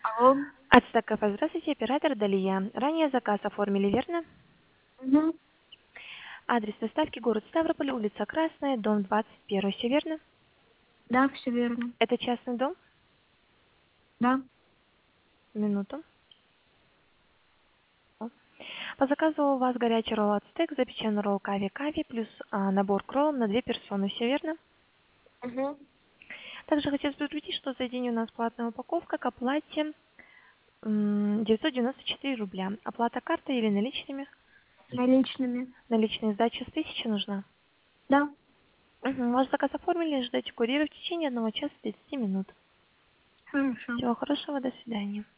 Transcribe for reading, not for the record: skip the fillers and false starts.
Алло. Ацтек Кафе, здравствуйте, оператор Далия. Ранее заказ оформили, верно? Мгм. Адрес доставки город Ставрополь, улица Красная, дом 21, все верно? Да, все верно. Это частный дом? Да. Минуту. По заказу у вас горячий ролл Ацтек, запеченный ролл кави плюс набор к роллам на 2 персоны, все верно? Мгм. Также хотелось бы предупредить, что за день у нас платная упаковка к оплате 994 рубля. Оплата картой или наличными? Наличными. Наличные сдача с 1000 нужна. Да. Ваш заказ оформили, ждете курьера в течение 1 часа 30 минут. Хорошо. Всего хорошего, до свидания.